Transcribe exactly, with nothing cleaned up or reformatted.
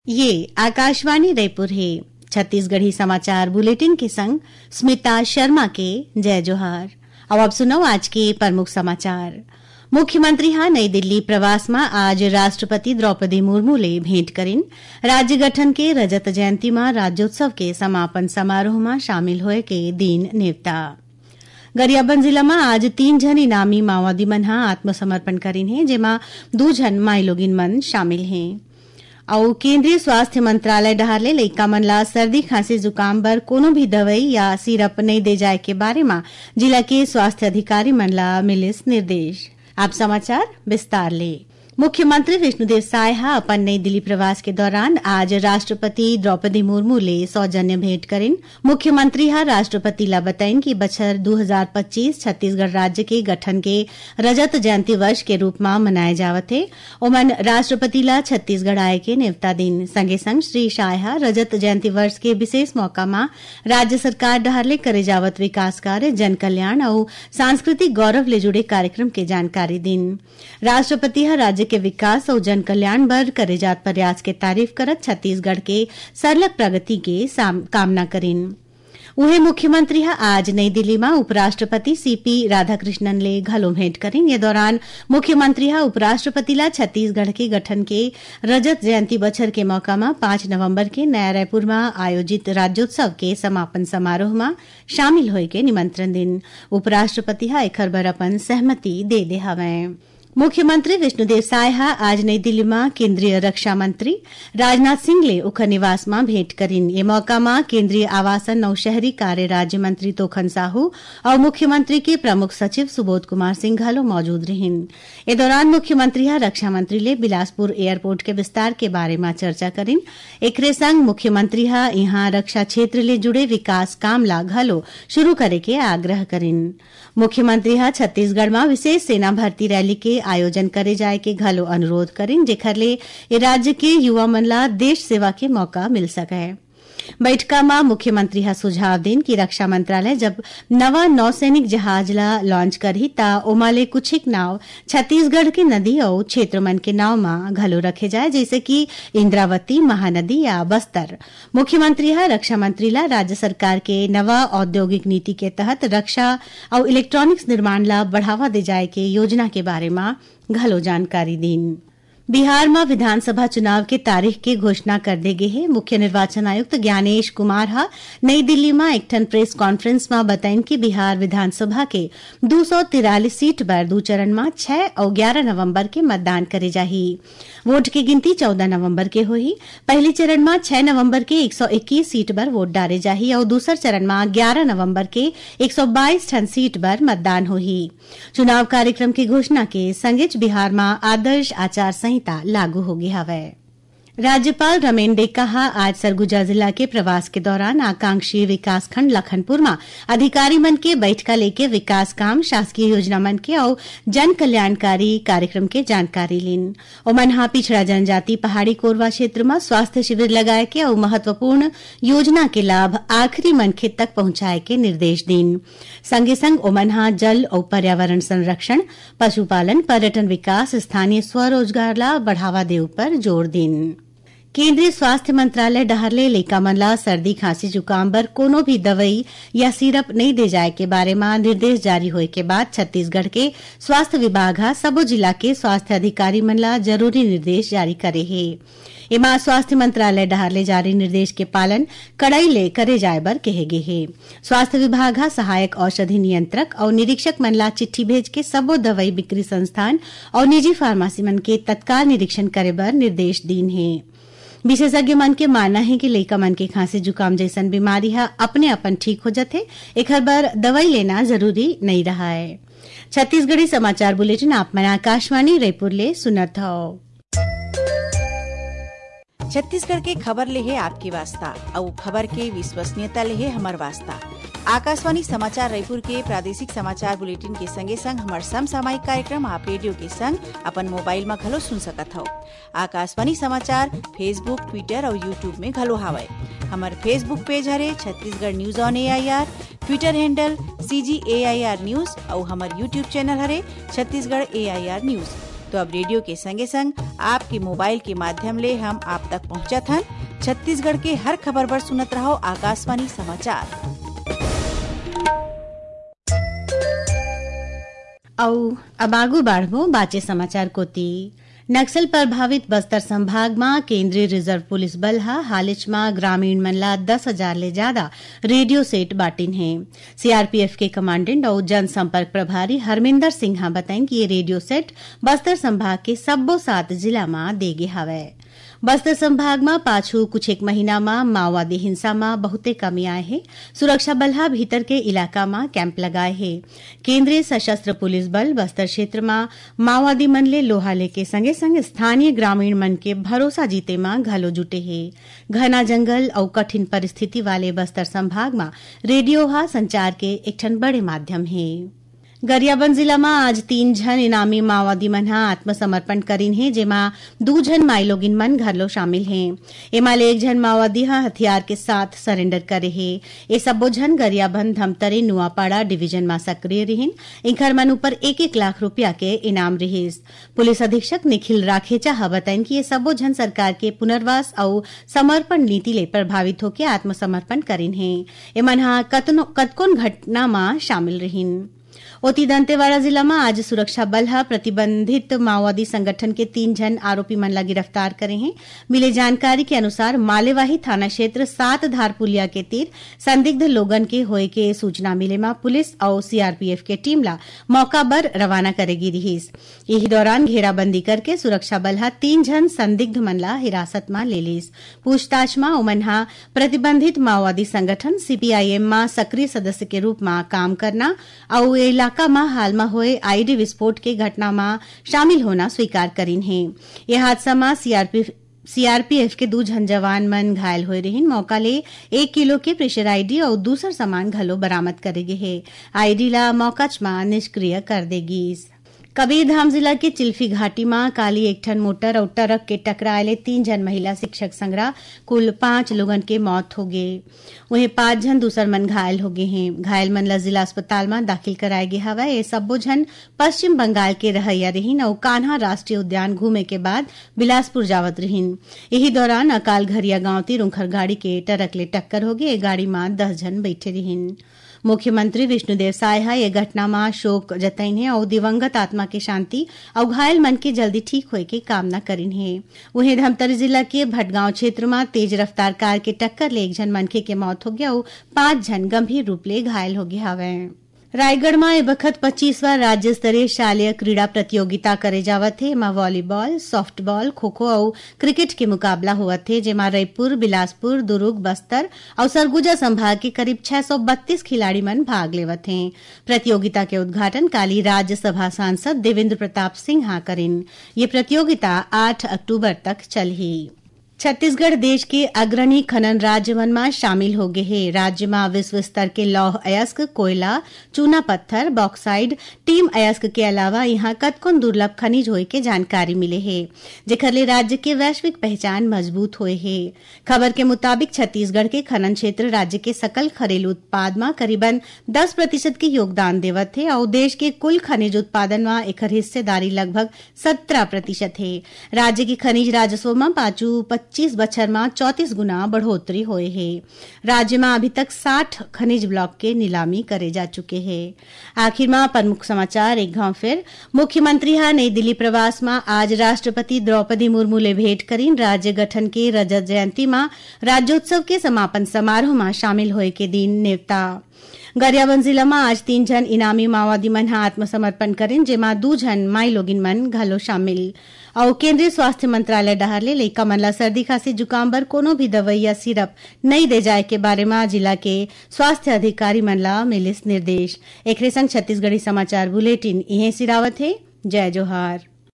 ये आकाशवाणी रायपुर है। छत्तीसगढ़ी समाचार बुलेटिन के संग स्मिता शर्मा के जय जोहार। अब आप सुनो आज के प्रमुख समाचार। मुख्यमंत्री हा नई दिल्ली प्रवास में आज राष्ट्रपति द्रौपदी मुर्मू ले भेंट करीन। राज्य गठन के रजत जयंती में राज्योत्सव के समापन समारोह में शामिल होए के दिन नेवता। गरियाबंद जिला में आज तीन जन इनामी माओवादी मन हा आत्मसमर्पण करीन है, जेमा दो जन माइलोगिन मन शामिल हैं। और केंद्रीय स्वास्थ्य मंत्रालय डहार ले लइका मन ला सर्दी खांसी जुकाम बर कोनो भी दवाई या सिरप नहीं दे जाए के बारे में जिला के स्वास्थ्य अधिकारी मन ला मिलिस निर्देश। आप समाचार विस्तार ले। मुख्यमंत्री विष्णुदेव साय हा अपन नई दिल्ली प्रवास के दौरान आज राष्ट्रपति द्रौपदी मुर्मू ले सौजन्य भेंट करीन। मुख्यमंत्री हा राष्ट्रपति ला बताइन कि बछर दो हज़ार पच्चीस छत्तीसगढ़ राज्य के गठन के रजत जयंती वर्ष के रूप में मनाए जावत है। ओमन राष्ट्रपति ला छत्तीसगढ़ आए के नेवता दिन। संगे संग श्री शाह हा रजत जयंती वर्ष के विशेष मौका में राज्य सरकार डहार ले करे जावत विकास कार्य, जन कल्याण और सांस्कृतिक गौरव ले जुड़े कार्यक्रम के जानकारी दिन। राष्ट्रपति हा राज्य के विकास और जन कल्याण बर करे जात प्रयास के तारीफ करत छत्तीसगढ़ के सरलग प्रगति के कामना करीन। उहे मुख्यमंत्री हा आज नई दिल्ली में उपराष्ट्रपति सीपी राधाकृष्णन ले घलो भेंट करीन। ये दौरान मुख्यमंत्री हा उपराष्ट्रपति ला छत्तीसगढ़ के गठन के रजत जयंती बछर के मौका में पांच नवंबर के नया रायपुर में आयोजित राज्योत्सव के समापन समारोह में शामिल होए के निमंत्रण दिन। उपराष्ट्रपति हा एखर बर अपन सहमति दे दे हवे। मुख्यमंत्री विष्णुदेव साय हा आज नई दिल्ली में केंद्रीय रक्षा मंत्री राजनाथ सिंह ले उखर निवास में भेंट करीन। ये मौका में केंद्रीय आवासन और शहरी कार्य राज्य मंत्री तोखन साहू और मुख्यमंत्री के प्रमुख सचिव सुबोध कुमार सिंह घलो मौजूद रहिन। ए दौरान मुख्यमंत्री हा रक्षा मंत्री ले बिलासपुर एयरपोर्ट के विस्तार के बारे में चर्चा करीन। एकरे संग मुख्यमंत्री हा यहाँ रक्षा क्षेत्र ले जुड़े विकास काम ला घलो शुरू करे के आग्रह करीन। मुख्यमंत्री हा छत्तीसगढ़ में विशेष सेना भर्ती रैली के आयोजन करे जाए के घलो अनुरोध करीन, जेखर ले ए राज्य के युवा मन ला देश सेवा के मौका मिल सके। बैठका में मुख्यमंत्री हा सुझाव दिन कि रक्षा मंत्रालय जब नवा नौसैनिक जहाज ला लॉन्च करही ता ओमा ले कुछ एक नाव छत्तीसगढ़ के नदी और क्षेत्र मन के नाव में घलो रखे जाए, जैसे कि इंद्रावती, महानदी या बस्तर। मुख्यमंत्री हा रक्षा मंत्री ला राज्य सरकार के नवा औद्योगिक नीति के तहत रक्षा और इलेक्ट्रॉनिक्स निर्माण ला बढ़ावा दे जाए के योजना के बारे में घलो जानकारी दिन। बिहार में विधानसभा चुनाव के तारीख की घोषणा कर दी गई है। मुख्य निर्वाचन आयुक्त ज्ञानेश कुमार हा नई दिल्ली में एक ठन प्रेस कॉन्फ्रेंस में बताइन कि बिहार विधानसभा के दो सौ तिरालीस सीट पर दो चरण में छह और ग्यारह नवंबर के मतदान करे जाही। वोट की गिनती चौदह नवंबर के हुई। पहले चरण में छह नवंबर के एक सौ इक्कीस सीट पर वोट डाले जाही और दूसर चरण में ग्यारह नवंबर के एक सौ बाईस ठन सीट पर मतदान हुई। चुनाव कार्यक्रम की घोषणा के संगे बिहार में आदर्श आचार संहिता लागू हो गया है। राज्यपाल रमेन डेका हा आज सरगुजा जिला के प्रवास के दौरान आकांक्षी विकास खंड लखनपुर में अधिकारी मन के बैठका लेके विकास काम, शासकीय योजना मन के और जन कल्याणकारी कार्यक्रम के जानकारी लीन। ओमन हा पिछड़ा जनजाति पहाड़ी कोरवा क्षेत्र में स्वास्थ्य शिविर लगाए के और महत्वपूर्ण योजना के लाभ आखिरी मनखे तक पहुंचाए के निर्देश दीन। संगे संग ओमन हा जल और पर्यावरण संरक्षण, पशुपालन, पर्यटन विकास, स्थानीय स्वरोजगार ला बढ़ावा दे पर जोर दीन। केंद्रीय स्वास्थ्य मंत्रालय डहार ले लइका मन ला सर्दी खांसी जुकाम बर कोनो भी दवाई या सिरप नहीं दे जाए के बारे में निर्देश जारी होए के बाद छत्तीसगढ़ के स्वास्थ्य विभाग हा सबो जिला के स्वास्थ्य अधिकारी मन ला जरूरी निर्देश जारी करे है। एमा स्वास्थ्य मंत्रालय डहार ले जारी निर्देश के पालन कड़ाई ले करे जाए बर कहे गे है। स्वास्थ्य विभाग हा सहायक औषधि नियंत्रक और निरीक्षक मन ला चिट्ठी भेज के सबो दवाई बिक्री संस्थान और निजी फार्मेसी मन के तत्काल निरीक्षण करे बर निर्देश दीन है। विशेषज्ञ मन के मानना है कि लइका मन के खांसी जुकाम जैसन बीमारी हा अपने अपन ठीक हो जाते, एखर बर दवाई लेना जरूरी नहीं रहा है। छत्तीसगढ़ी समाचार बुलेटिन आप मन आकाशवाणी रायपुर ले सुनत हो। छत्तीसगढ़ के खबर ले है आपकी वास्ता और खबर के विश्वसनीयता ले है हमार वास्ता। आकाशवाणी समाचार रायपुर के प्रादेशिक समाचार बुलेटिन के संगे संग हमार समसामयिक कार्यक्रम आप रेडियो के संग अपन मोबाइल में घलो सुन सकत हो। आकाशवाणी समाचार फेसबुक, ट्विटर और यूट्यूब में घलो हावय। हमार फेसबुक पेज हरे Chhattisgarh news on A I R, Twitter handle C G A I R news और हमार यूट्यूब चैनल हरे छत्तीसगढ़ ए आई आर न्यूज। तो अब रेडियो के संगे संग आपके मोबाइल के माध्यम ले हम आप तक पहुँचत हन। छत्तीसगढ़ के हर खबर पर सुनत रहो आकाशवाणी समाचार। औ अब आगू बाढ़बो बाचे समाचार कोती। नक्सल प्रभावित बस्तर संभाग में केंद्रीय रिजर्व पुलिस बल हा हालिच में ग्रामीण मन ला दस हजार ले ज्यादा रेडियो सेट बांटिन है। सीआरपीएफ के कमांडेंट और जनसंपर्क प्रभारी हरमिंदर सिंह बताएं कि ये रेडियो सेट बस्तर संभाग के सब्बो सात जिला में देगे हवे। बस्तर संभाग में पाछू कुछ एक महीना में माओवादी हिंसा में बहुते कमी आए है। सुरक्षा बल हा भीतर के इलाका में कैंप लगाए है। केंद्रीय सशस्त्र पुलिस बल बस्तर क्षेत्र में माओवादी मन ले लोहा लेके संगे संग स्थानीय ग्रामीण मन के भरोसा जीते में घलो जुटे है। घना जंगल और कठिन परिस्थिति वाले बस्तर संभाग में रेडियो हा संचार के एक ठन बड़े माध्यम है। गरियाबंद जिला में आज तीन जन इनामी माओवादी मन हा आत्मसमर्पण करीन है, जेमा दू जन माइलोगिन मन घरलो शामिल हैं। एमा ले एक जन माओवादी हा हथियार के साथ सरेंडर करे है। ये सब्बो जन गरियाबंद धमतरी नुआपाड़ा डिवीजन में सक्रिय रहिन। इनकर मन ऊपर एक एक लाख रुपया के इनाम रहिस। पुलिस अधीक्षक निखिल राखेचा हा बताइन कि ये सब्बो जन सरकार के पुनर्वास और समर्पण नीति ले प्रभावित होकर आत्मसमर्पण करीन है। एमन हा कतकोन घटना में शामिल रहिन। ओती दंतेवाड़ा जिला में आज सुरक्षा बल हा प्रतिबंधित माओवादी संगठन के तीन जन आरोपी मन ला गिरफ्तार करे हैं। मिले जानकारी के अनुसार मालेवाही थाना क्षेत्र सात धार पुलिया के तीर संदिग्ध लोगन के होए के सूचना मिले में पुलिस और सीआरपीएफ के टीम ला मौका पर रवाना करेगी रहीस। यही दौरान घेराबंदी करके सुरक्षा बल हा तीन जन संदिग्ध मन ला हिरासत में ले लीस। पूछताछ में ओमन हा प्रतिबंधित माओवादी संगठन सीपीआईएम में सक्रिय सदस्य के रूप में काम करना और इलाका में हाल में हुए आईडी विस्फोट के घटना में शामिल होना स्वीकार करीन है। यह हादसा में सीआरपीएफ सीआरपीएफ के दो जन जवान मन घायल हुए रहिन। मौका ले एक किलो के प्रेशर आईडी और दूसर सामान घलो बरामद करेगे है। आईडी ला मौकाच में निष्क्रिय कर देगी। कबीरधाम जिला के चिल्फी घाटी में काली एक ठन मोटर और ट्रक के टकराए तीन जन महिला शिक्षक संगरा कुल पांच लोगन के मौत हो गए। वहीं पांच जन दूसर मन घायल हो गए हैं। घायल मन ला जिला अस्पताल में दाखिल कराए गए हवा। ये सब्बो जन पश्चिम बंगाल के रहैया रहीन और कान्हा राष्ट्रीय उद्यान घूमे के बाद बिलासपुर जावत रहीन। यही दौरान अकाल घरिया गांव ती रुंखर गाड़ी के ट्रक ले टक्कर हो गई। गाड़ी में दस जन बैठे रहीन। मुख्यमंत्री विष्णुदेव साय हा ये घटना में शोक जतईन है और दिवंगत आत्मा के शांति और घायल मन के जल्दी ठीक होए के कामना करीन है। वहीं धमतरी जिला के भटगांव क्षेत्र में तेज रफ्तार कार के टक्कर ले एक जन मनखे के मौत हो गया और पांच जन गंभीर रूप ले घायल हो गया हवे। रायगढ़ में ए बखत पच्चीसवां राज्य स्तरीय शालेय क्रीड़ा प्रतियोगिता करे जावत है। एमा वॉलीबॉल, सॉफ्टबॉल, खो खो और क्रिकेट के मुकाबला हुआ थे, जेमा रायपुर, बिलासपुर, दुर्ग, बस्तर और सरगुजा संभाग के करीब छह सौ बत्तीस खिलाड़ी मन भाग लेवत हैं। प्रतियोगिता के उद्घाटन काली राज्यसभा सांसद देवेंद्र प्रताप सिंह हा करिन। ये प्रतियोगिता आठ अक्टूबर तक चलही। छत्तीसगढ़ देश के अग्रणी खनन राज्य मन में शामिल हो गए हैं। राज्य में विश्व स्तर के लौह अयस्क, कोयला, चूना पत्थर, बॉक्साइड, टीम अयस्क के अलावा यहाँ कतकोन दुर्लभ खनिज होए के जानकारी मिले है, जेकर ले राज्य के वैश्विक पहचान मजबूत होए है। खबर के मुताबिक छत्तीसगढ़ के खनन क्षेत्र राज्य के सकल घरेलू उत्पाद में करीबन दस प्रतिशत के योगदान देवत है और देश के कुल खनिज उत्पादन में एकर हिस्सेदारी लगभग सत्रह प्रतिशत है। राज्य के खनिज राजस्व में पांचू पच्चीस बछर में चौतीस गुना बढ़ोतरी हुए है। राज्य में अभी तक साठ खनिज ब्लॉक के नीलामी करे जा चुके हैं। आखिर में प्रमुख समाचार एक घाव फिर। मुख्यमंत्री हा नई दिल्ली प्रवास में आज राष्ट्रपति द्रौपदी मुर्मू ले भेंट करीन। राज्य गठन के रजत जयंती में राज्योत्सव के समापन समारोह में शामिल होए के दिन नेवता। गरियाबंद जिला में आज तीन जन इनामी माओवादी मन हा आत्मसमर्पण करेन, जेमा दू जन माई लोगिन मन घलो शामिल। और केंद्रीय स्वास्थ्य मंत्रालय डहर ले लइका मन ला सर्दी खांसी जुकाम बर कोनो भी दवाई या सिरप नहीं दे जाए के बारे में जिला के स्वास्थ्य अधिकारी मन ला मिलिस निर्देश। एकरे संग छत्तीसगढ़ी समाचार बुलेटिन इहे सिरावत है। जय जोहार।